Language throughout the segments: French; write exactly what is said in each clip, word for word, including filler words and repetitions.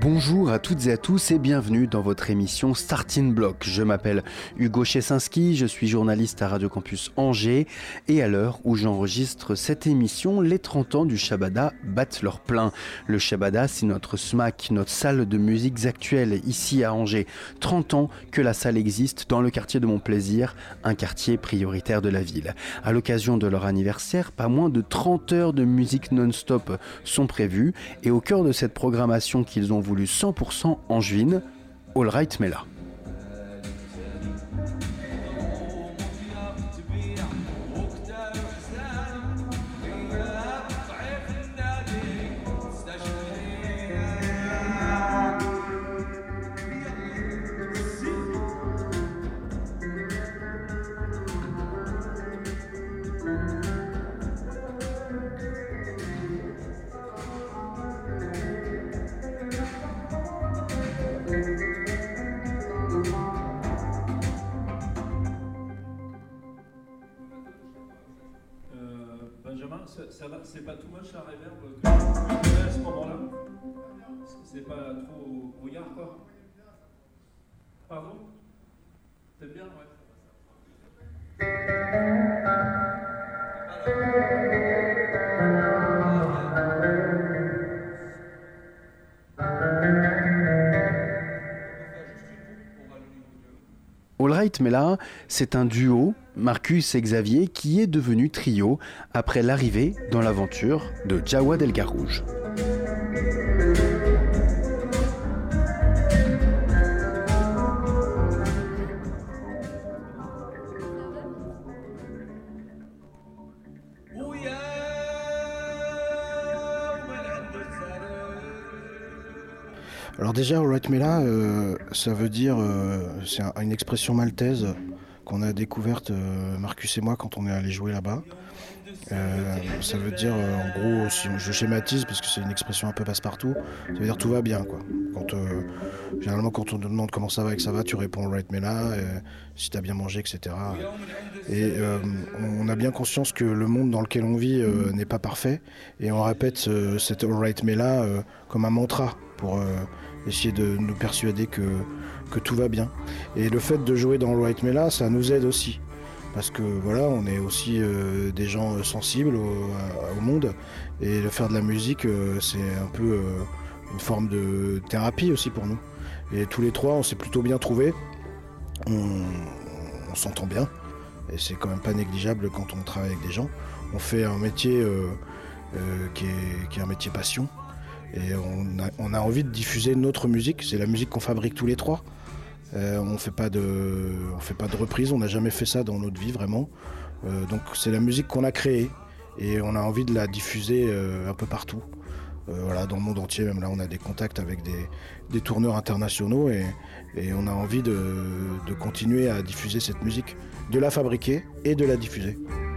Bonjour à toutes et à tous et bienvenue dans votre émission Starting Block. Je m'appelle Hugo Chesinski, je suis journaliste à Radio Campus Angers et à l'heure où j'enregistre cette émission, les trente ans du Shabada battent leur plein. Le Shabada, c'est notre S M A C, notre salle de musiques actuelle ici à Angers. trente ans que la salle existe dans le quartier de Mon Plaisir, un quartier prioritaire de la ville. À l'occasion de leur anniversaire, pas moins de trente heures de musique non-stop sont prévues et au cœur de cette programmation qu'ils ont voulu cent pour cent angevine, All Right Mela. Ça va, c'est pas too much la reverb que tu fais à ce moment-là? C'est pas trop brouillard quoi? Pardon? T'aimes bien? Ouais. All Right Mela, c'est un duo, Marcus et Xavier, qui est devenu trio après l'arrivée dans l'aventure de Jawad El Garouj. Alors déjà, All Right Mela, euh, ça veut dire, euh, c'est un, une expression maltaise qu'on a découverte, euh, Marcus et moi, quand on est allé jouer là-bas. Euh, ça veut dire, euh, en gros, si je schématise, parce que c'est une expression un peu passe-partout, ça veut dire tout va bien, quoi. Quand, euh, généralement, quand on te demande comment ça va et que ça va, tu réponds All Right Mela, euh, si t'as bien mangé, et cetera. Et euh, on a bien conscience que le monde dans lequel on vit euh, n'est pas parfait, et on répète euh, cet All Right Mela euh, comme un mantra pour euh, essayer de nous persuader que, que tout va bien. Et le fait de jouer dans All Right Mela, ça nous aide aussi. Parce que voilà, on est aussi euh, des gens sensibles au, à, au monde. Et le faire de la musique, euh, c'est un peu euh, une forme de thérapie aussi pour nous. Et tous les trois, on s'est plutôt bien trouvés. On, on s'entend bien. Et c'est quand même pas négligeable quand on travaille avec des gens. On fait un métier euh, euh, qui, est, qui est un métier passion. Et on a, on a envie de diffuser notre musique. C'est la musique qu'on fabrique tous les trois. Euh, on fait pas de, on fait pas de reprise. On n'a jamais fait ça dans notre vie vraiment. Euh, donc c'est la musique qu'on a créée et on a envie de la diffuser euh, un peu partout. Euh, voilà, dans le monde entier. Même là, on a des contacts avec des, des tourneurs internationaux et, et on a envie de, de continuer à diffuser cette musique, de la fabriquer et de la diffuser.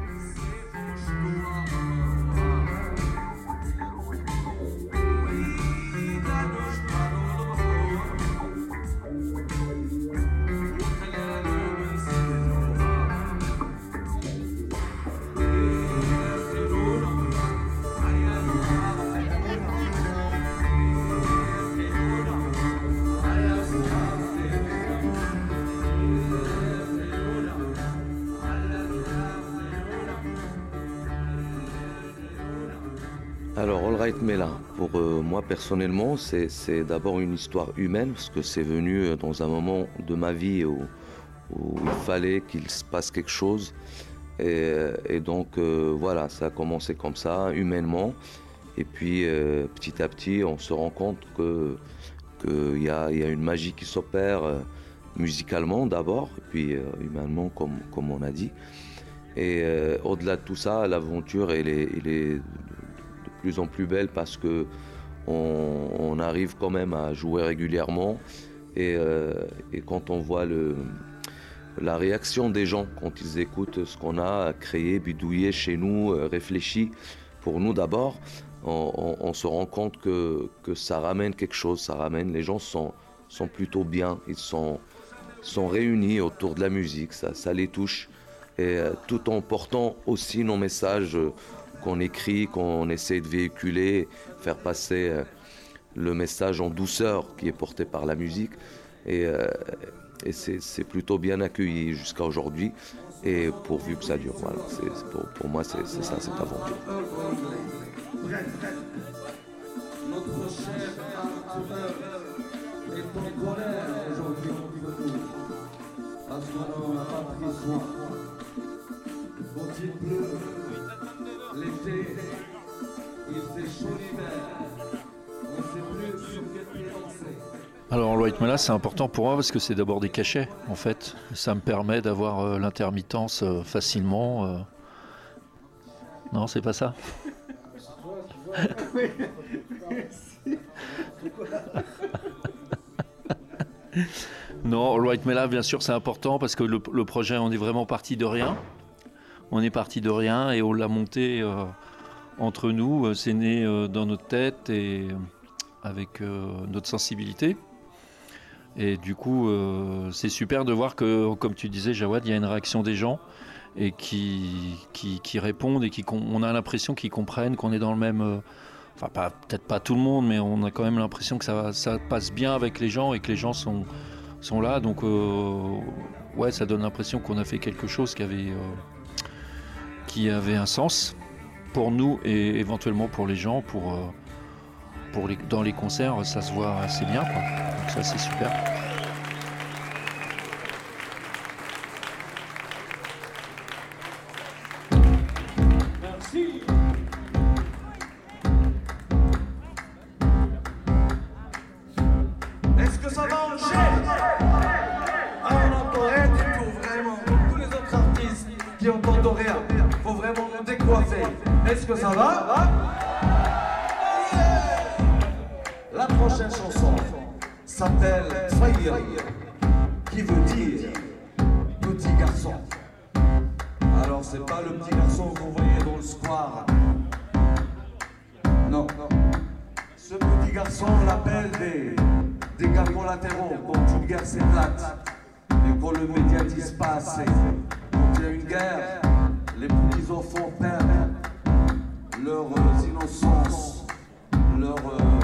Alors, All Right Mela, pour euh, moi personnellement, c'est, c'est d'abord une histoire humaine, parce que c'est venu dans un moment de ma vie où, où il fallait qu'il se passe quelque chose. Et, et donc, euh, voilà, ça a commencé comme ça, humainement. Et puis, euh, petit à petit, on se rend compte que, qu'il y a, il y a une magie qui s'opère euh, musicalement d'abord, et puis euh, humainement, comme, comme on a dit. Et euh, au-delà de tout ça, l'aventure, elle est, elle est de plus en plus belle parce que on, on arrive quand même à jouer régulièrement et, euh, et quand on voit le, la réaction des gens quand ils écoutent ce qu'on a créé, bidouillé chez nous, euh, réfléchi pour nous d'abord, on, on, on se rend compte que, que ça ramène quelque chose, ça ramène, les gens sont, sont plutôt bien, ils sont, sont réunis autour de la musique, ça, ça les touche, et euh, tout en portant aussi nos messages euh, qu'on écrit, qu'on essaie de véhiculer, faire passer euh, le message en douceur qui est porté par la musique. Et, euh, et c'est, c'est plutôt bien accueilli jusqu'à aujourd'hui. Et pourvu que ça dure, voilà. C'est, c'est pour, pour moi, c'est, c'est ça, cette aventure. Notre chef Arthur est en colère aujourd'hui contre nous. Parce qu'on n'a pas pris soin. Quand il pleut, l'été, il fait chaud l'hiver. On ne sait plus sur quel pied danser. Alors le white mela, c'est important pour moi parce que c'est d'abord des cachets en fait. Ça me permet d'avoir euh, l'intermittence euh, facilement. Euh... Non, c'est pas ça. Non, le white mela, bien sûr, c'est important parce que le, le projet, on est vraiment parti de rien. On est parti de rien et on l'a monté euh, entre nous. C'est né euh, dans notre tête et avec euh, notre sensibilité. Et du coup, euh, c'est super de voir que, comme tu disais, Jawad, il y a une réaction des gens et qui, qui, qui répondent et qui, on a l'impression qu'ils comprennent, qu'on est dans le même... Euh, enfin, pas, peut-être pas tout le monde, mais on a quand même l'impression que ça, ça passe bien avec les gens et que les gens sont, sont là. Donc, euh, ouais, ça donne l'impression qu'on a fait quelque chose qui avait, euh, qui avait un sens pour nous et éventuellement pour les gens, pour... Euh, Pour les, dans les concerts, ça se voit assez bien, quoi. Donc ça, c'est super. Merci. Est-ce que ça va encher? Ah, on n'entend rien du tout, vraiment. Tous les autres artistes qui entendent rien, faut vraiment nous décoiffer. Est-ce que ça va? La prochaine chanson s'appelle Fire, qui veut dire petit garçon. Alors c'est pas le petit garçon que vous voyez dans le square. Non, ce petit garçon on l'appelle des, des cas collatéraux quand une guerre s'éclate et quand le médiatise pas assez. Quand il y a une guerre, les petits enfants perdent leur euh, innocence, leur... Euh,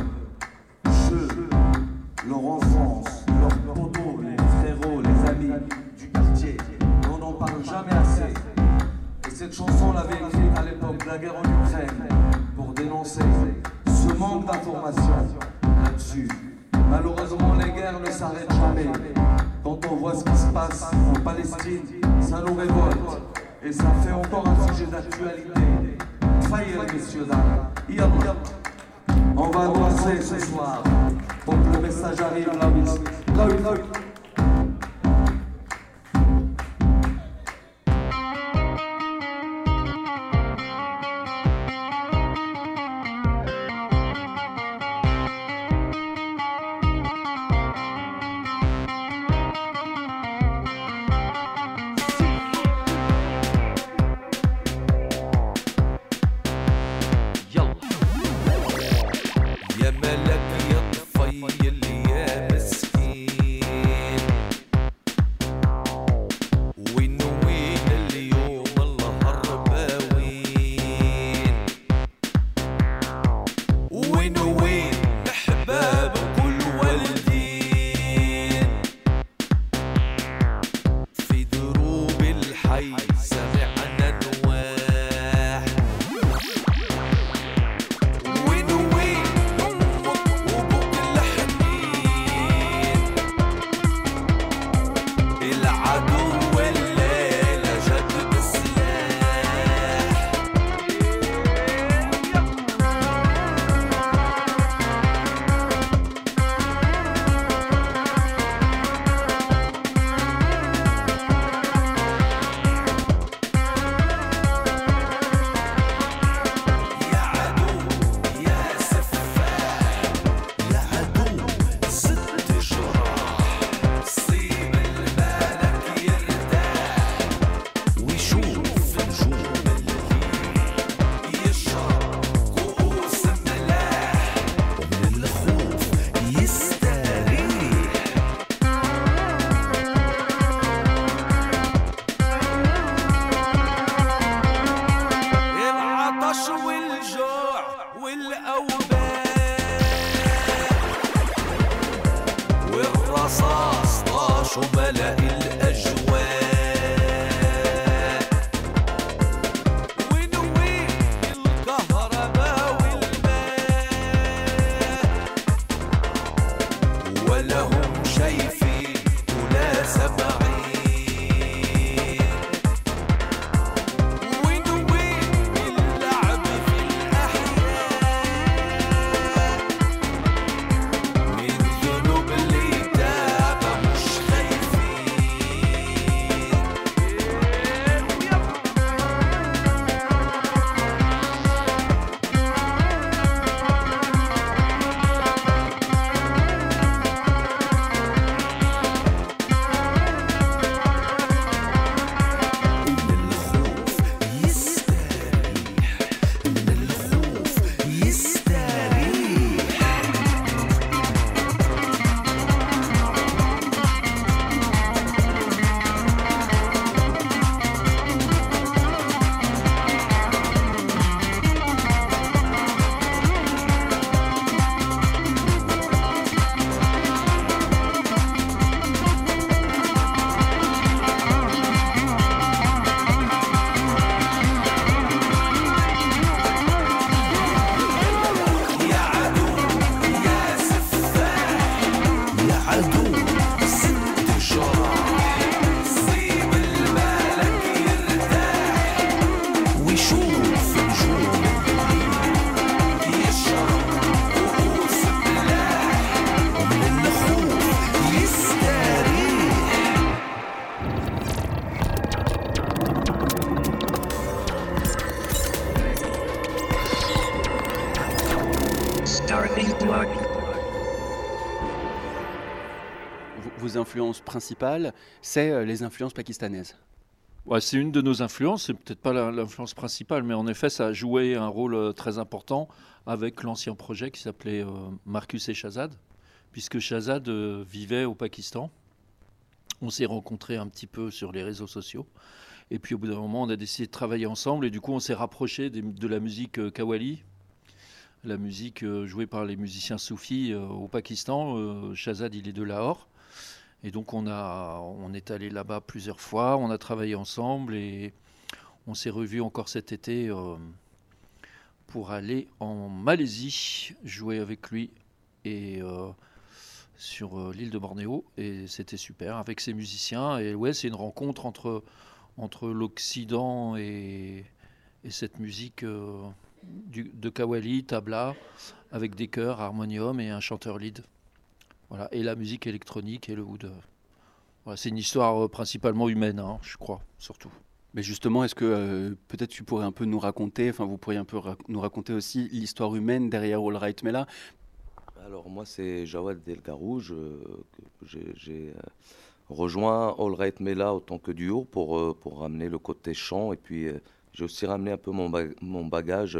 leur enfance, leurs potos, les frérots, les amis du quartier. On n'en parle jamais assez. Et cette chanson, on l'avait écrite à l'époque de la guerre en Ukraine pour dénoncer ce manque d'informations là-dessus. Malheureusement, les guerres ne s'arrêtent jamais. Quand on voit ce qui se passe en Palestine, ça nous révolte. Et ça fait encore un sujet d'actualité. Fire, messieurs, dames. Yallah. On va danser ce soir pour que le message arrive là où il là où il là où il الرصاص طاش وملأ الأجواء Vos influences principales, c'est les influences pakistanaises. Ouais, c'est une de nos influences, c'est peut-être pas la, l'influence principale, mais en effet, ça a joué un rôle euh, très important avec l'ancien projet qui s'appelait euh, Marcus et Shahzad, puisque Shahzad euh, vivait au Pakistan. On s'est rencontrés un petit peu sur les réseaux sociaux, et puis au bout d'un moment, on a décidé de travailler ensemble, et du coup, on s'est rapproché des, de la musique euh, qawwali, la musique euh, jouée par les musiciens soufis euh, au Pakistan. Euh, Shahzad, il est de Lahore. Et donc on, a, on est allé là-bas plusieurs fois, on a travaillé ensemble et on s'est revus encore cet été euh, pour aller en Malaisie jouer avec lui et, euh, sur euh, l'île de Bornéo. Et c'était super avec ses musiciens. Et ouais, c'est une rencontre entre, entre l'Occident et, et cette musique euh, du, de qawwali, tabla, avec des chœurs, harmonium et un chanteur lead. Voilà, et la musique électronique et le oud. Voilà, c'est une histoire euh, principalement humaine, hein, je crois, surtout. Mais justement, est-ce que euh, peut-être tu pourrais un peu nous raconter, enfin vous pourriez un peu ra- nous raconter aussi l'histoire humaine derrière All Right Mela? Alors moi c'est Jawad El Garouj, euh, que j'ai, j'ai euh, rejoint All Right Mela autant que duo pour, euh, pour ramener le côté chant et puis euh, j'ai aussi ramené un peu mon, ba- mon bagage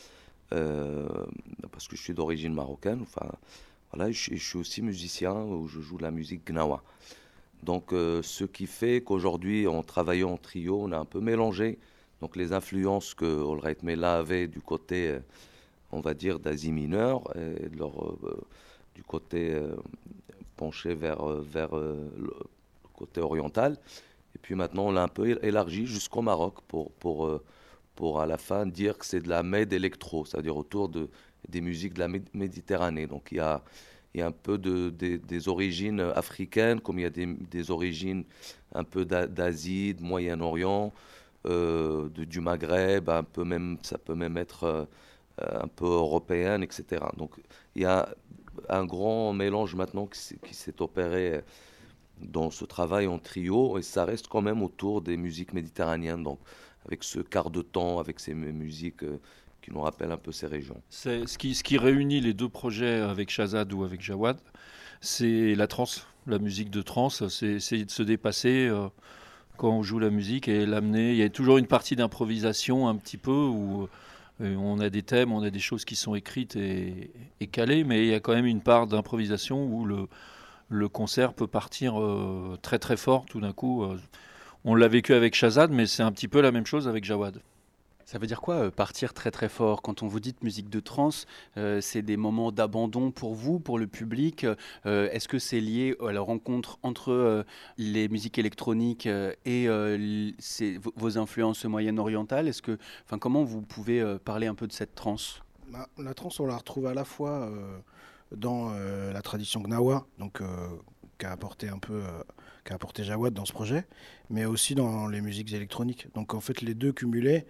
euh, parce que je suis d'origine marocaine, enfin voilà, je, je suis aussi musicien où je joue de la musique gnawa. Donc euh, ce qui fait qu'aujourd'hui en travaillant en trio on a un peu mélangé donc les influences que All Right Mela avait du côté euh, on va dire d'Asie mineure et de leur, euh, du côté euh, penché vers, vers euh, le côté oriental. Et puis maintenant, on l'a un peu élargi jusqu'au Maroc pour, pour, euh, pour à la fin dire que c'est de la med électro, c'est-à-dire autour de, des musiques de la Méditerranée. Donc il y a, il y a un peu de, de, des origines africaines, comme il y a des, des origines un peu d'Asie, de Moyen-Orient, euh, de, du Maghreb, un peu même, ça peut même être... Euh, un peu européenne, et cetera. Donc il y a un grand mélange maintenant qui s'est, qui s'est opéré dans ce travail en trio, et ça reste quand même autour des musiques méditerranéennes, donc avec ce quart de temps, avec ces musiques euh, qui nous rappellent un peu ces régions. C'est, ce, qui, ce qui réunit les deux projets avec Shahzad ou avec Jawad, c'est la trance, la musique de trance, c'est essayer de se dépasser euh, quand on joue la musique et l'amener. Il y a toujours une partie d'improvisation un petit peu où on a des thèmes, on a des choses qui sont écrites et, et calées, mais il y a quand même une part d'improvisation où le, le concert peut partir euh, très très fort tout d'un coup. Euh, on l'a vécu avec Shahzad, mais c'est un petit peu la même chose avec Jawad. Ça veut dire quoi euh, partir très très fort? Quand on vous dit musique de trance, euh, c'est des moments d'abandon pour vous, pour le public. Euh, est-ce que c'est lié à la rencontre entre euh, les musiques électroniques euh, et euh, l- c'est- vos vos influences moyen-orientales? Est-ce que, enfin, comment vous pouvez euh, parler un peu de cette trance? Bah, la trance, on la retrouve à la fois euh, dans euh, la tradition gnawa, donc euh, qu'a apporté un peu, euh, qu'a apporté Jawad dans ce projet, mais aussi dans les musiques électroniques. Donc en fait, les deux cumulés.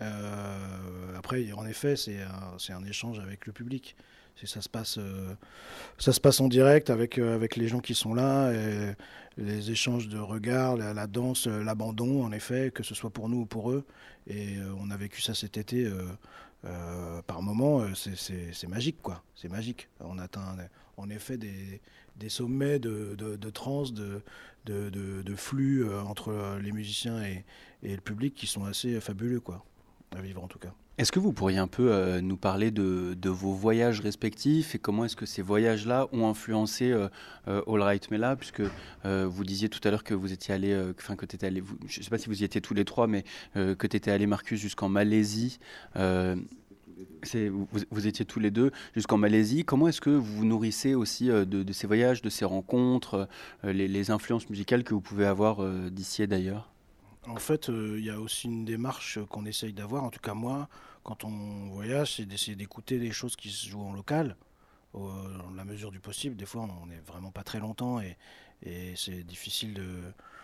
Euh, après, en effet, c'est un, c'est un échange avec le public. C'est, ça, se passe, euh, ça se passe en direct avec, euh, avec les gens qui sont là, et les échanges de regards, la, la danse, euh, l'abandon, en effet, que ce soit pour nous ou pour eux. Et euh, on a vécu ça cet été. Euh, euh, par moment, euh, c'est, c'est, c'est magique, quoi. C'est magique. On atteint en effet des, des sommets de, de, de trance, de, de, de, de flux euh, entre les musiciens et, et le public qui sont assez fabuleux, quoi. À vivre en tout cas. Est-ce que vous pourriez un peu euh, nous parler de, de vos voyages respectifs et comment est-ce que ces voyages-là ont influencé euh, euh, All Right Mela, puisque euh, vous disiez tout à l'heure que vous étiez allé, euh, enfin que t'étais allé, vous, je ne sais pas si vous y étiez tous les trois, mais euh, que tu étais allé, Marcus, jusqu'en Malaisie. Euh, c'est, vous, vous étiez tous les deux jusqu'en Malaisie. Comment est-ce que vous vous nourrissez aussi euh, de, de ces voyages, de ces rencontres, euh, les, les influences musicales que vous pouvez avoir euh, d'ici et d'ailleurs? En fait, il euh, y a aussi une démarche qu'on essaye d'avoir, en tout cas moi, quand on voyage, c'est d'essayer d'écouter des choses qui se jouent en local, au, dans la mesure du possible. Des fois, on n'est vraiment pas très longtemps et, et c'est difficile de,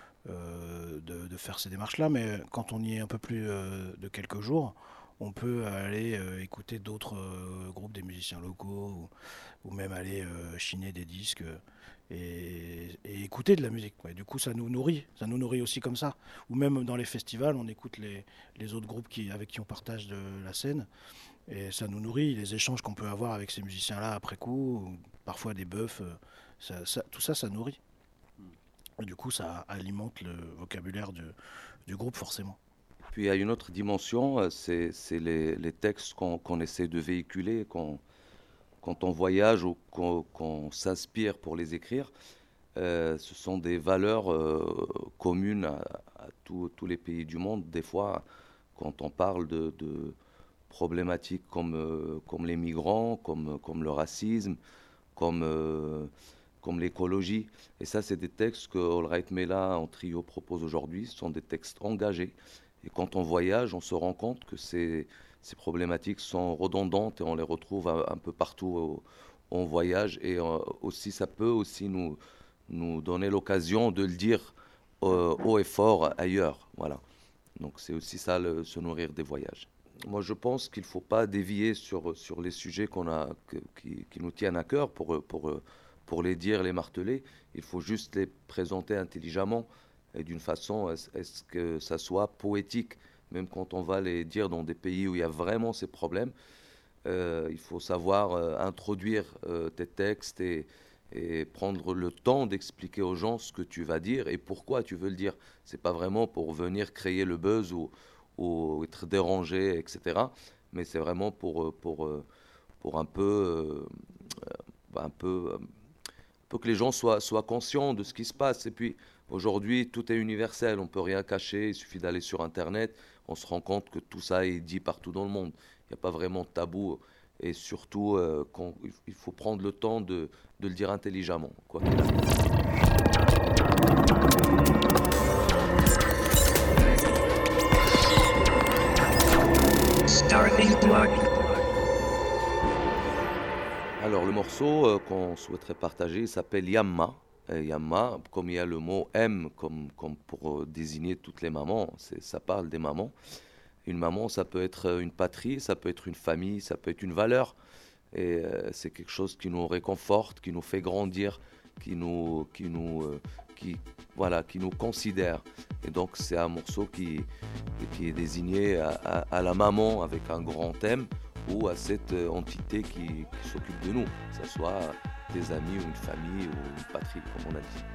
euh, de, de faire ces démarches-là, mais quand on y est un peu plus euh, de quelques jours, on peut aller euh, écouter d'autres euh, groupes, des musiciens locaux, ou, ou même aller euh, chiner des disques. Euh, Et, et écouter de la musique. Ouais. Du coup, ça nous nourrit, ça nous nourrit aussi comme ça. Ou même dans les festivals, on écoute les, les autres groupes qui, avec qui on partage de la scène, et ça nous nourrit. Les échanges qu'on peut avoir avec ces musiciens-là après coup, ou parfois des bœufs, ça, ça, tout ça, ça nourrit. Et du coup, ça alimente le vocabulaire du, du groupe, forcément. Puis il y a une autre dimension, c'est, c'est les, les textes qu'on, qu'on essaie de véhiculer, qu'on quand on voyage ou qu'on, qu'on s'inspire pour les écrire, euh, ce sont des valeurs euh, communes à, à tous, tous les pays du monde. Des fois, quand on parle de, de problématiques comme, euh, comme les migrants, comme, comme le racisme, comme, euh, comme l'écologie, et ça, c'est des textes que All Right Mela en trio propose aujourd'hui. Ce sont des textes engagés. Et quand on voyage, on se rend compte que c'est... Ces problématiques sont redondantes et on les retrouve un, un peu partout où on voyage. Et euh, aussi, ça peut aussi nous, nous donner l'occasion de le dire euh, haut et fort ailleurs. Voilà. Donc c'est aussi ça, le, se nourrir des voyages. Moi, je pense qu'il ne faut pas dévier sur, sur les sujets qu'on a, que, qui, qui nous tiennent à cœur pour, pour, pour les dire, les marteler. Il faut juste les présenter intelligemment et d'une façon à ce que ça soit poétique. Même quand on va les dire dans des pays où il y a vraiment ces problèmes, euh, il faut savoir euh, introduire euh, tes textes et, et prendre le temps d'expliquer aux gens ce que tu vas dire et pourquoi tu veux le dire. C'est pas vraiment pour venir créer le buzz ou, ou être dérangé, et cetera. Mais c'est vraiment pour, pour, pour un peu, euh, un peu, pour que les gens soient, soient conscients de ce qui se passe. Et puis aujourd'hui, tout est universel, on ne peut rien cacher, il suffit d'aller sur Internet. On se rend compte que tout ça est dit partout dans le monde. Il n'y a pas vraiment de tabou. Et surtout, euh, quand, il faut prendre le temps de, de le dire intelligemment, quoi qu'il arrive. Alors, le morceau euh, qu'on souhaiterait partager s'appelle Yamma. Et Yamma, comme il y a le mot M, comme, comme pour euh, désigner toutes les mamans, c'est, ça parle des mamans. Une maman, ça peut être une patrie, ça peut être une famille, ça peut être une valeur. Et euh, c'est quelque chose qui nous réconforte, qui nous fait grandir, qui nous, qui nous, euh, qui, voilà, qui nous considère. Et donc c'est un morceau qui, qui est désigné à, à, à la maman avec un grand M ou à cette entité qui, qui s'occupe de nous, que ce soit des amis ou une famille ou une patrie, comme on a dit.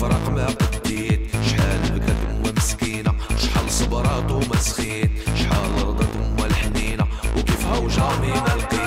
والفراق ما قديت شحال بكات أمها مسكينة شحال صبرات وما سخيت شحال رضات أمها الحنينة وكيفها وجامي ما لقيت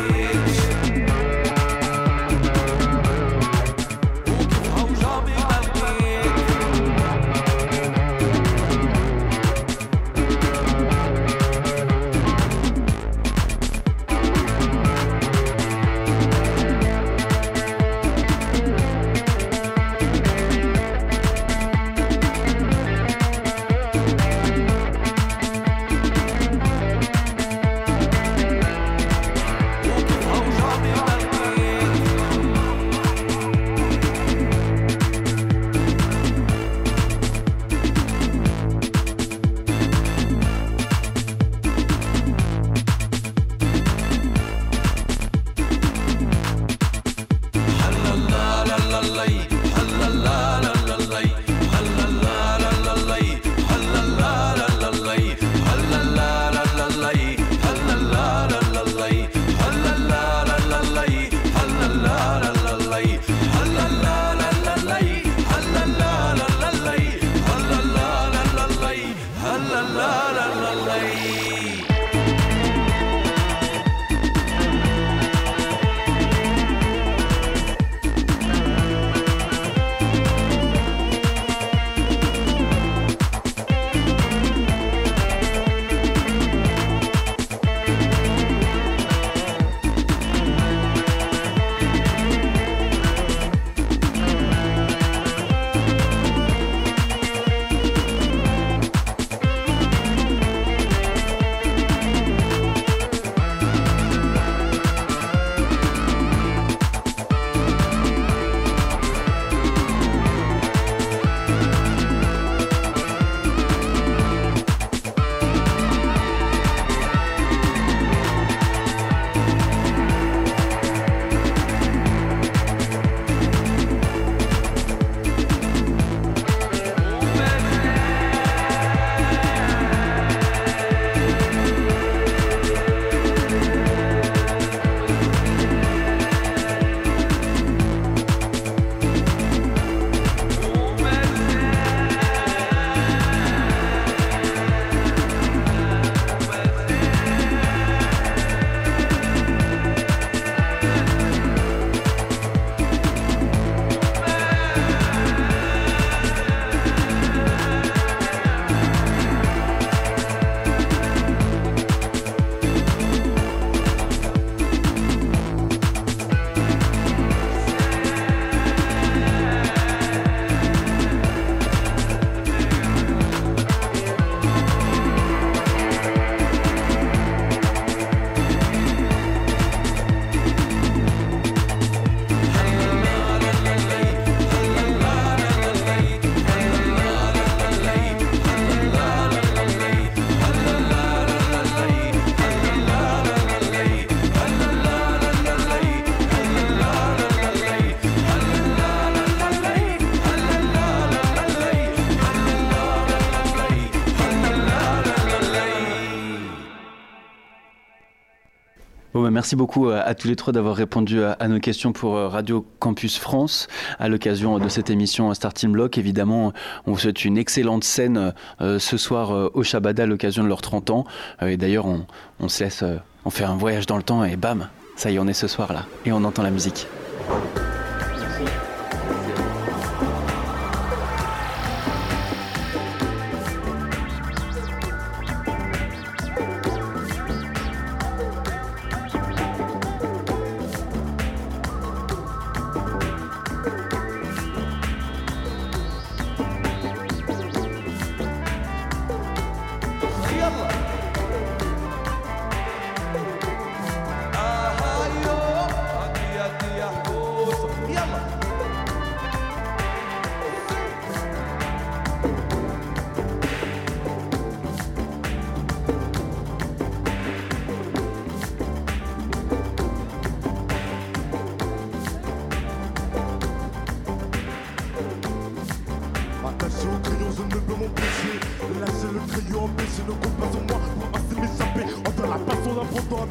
Merci beaucoup à tous les trois d'avoir répondu à, à nos questions pour Radio Campus France à l'occasion de cette émission Starting Block. Évidemment, on vous souhaite une excellente scène euh, ce soir euh, au Shabada à l'occasion de leurs trente ans. Euh, et d'ailleurs, on, on se laisse, euh, on fait un voyage dans le temps et bam, ça y est, on est ce soir là et on entend la musique.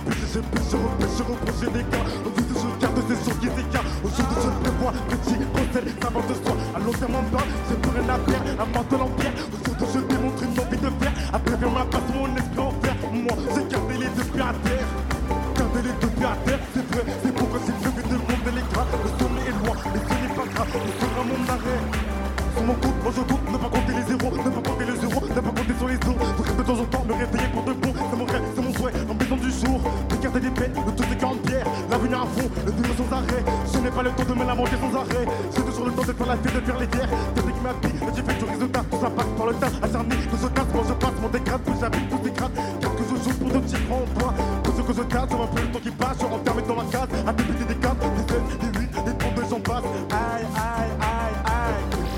Je repêche, je reproche les gars. Au vu de ce garde, c'est son qui s'écarte. Au jour de ce prévoir, petit, scène, ça va de soi. À long terme en bas, j'ai plus rien à perdre. À mort de l'empire, surtout je démontre une envie de faire. Après faire ma passe, mon esprit en fer. Moi, j'ai gardé les deux pieds à terre. Gardé les deux pieds à terre, c'est vrai. C'est pourquoi c'est prévu de monde les gras. Le sommet est loin, mais ce n'est pas grave. Ce sera mon arrêt. Sur mon compte, moi je compte, ne pas compter les zéros, ne pas compter les zéros, ne pas compter sur les os. Faudrait de temps en temps me réveiller pour de bon. C'est mon rêve, c'est mon souhait, l'ambition du jour. Regarder les peines, le tout est quarante pierres. L'avenir à fond, le vivre sans arrêt. Je n'ai pas le temps de me lamenter sans arrêt. J'ai toujours le temps de faire la fête, de faire les guerres. Depuis que ma vie, le j'ai fait du résultat. Tout ça passe par le tas, acharné, que je casse, moi je passe, mon dégrade, plus j'habite, tout s'écrase. Car que je joue pour de petits grands doigts. Tout ce que je casse, je vois plus le temps qui passe. Je renferme dans ma case, à débuter des quatre, des sept, des huit, des trente, j'en passe. Aïe, aïe, aïe, aïe.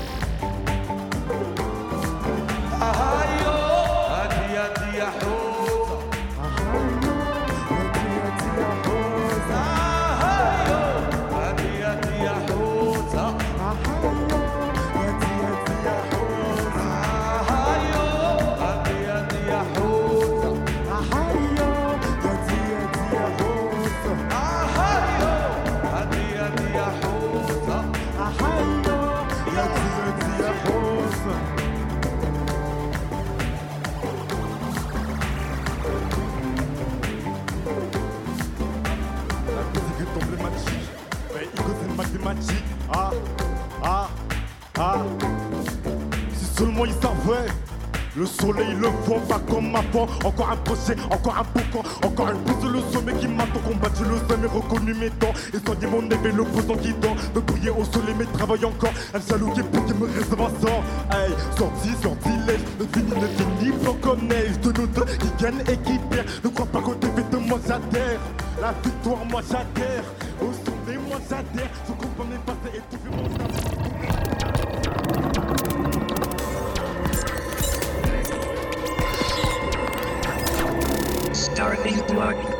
Ah, ah, ah. Si seulement ils savaient. Le soleil le voit pas comme avant. Encore un projet, encore un boucan. Encore une pousse le sommet qui m'attend. Combattu le sommet, mais reconnu mes temps. Et soigner mon épée, le posant qui dort. Me briller au soleil, mais travaille encore. Un jaloux qui pour qui me réserve un sort. Hey, sorti, sortilège. Ne finit, ne finit, blanc comme neige. De nous deux qui gagne et qui perd. Ne crois pas qu'au début de moi j'adhère. La victoire, moi j'adhère. Au sommet, moi j'adhère. Je comprends mes passés et tout fait mon amour. Starting block.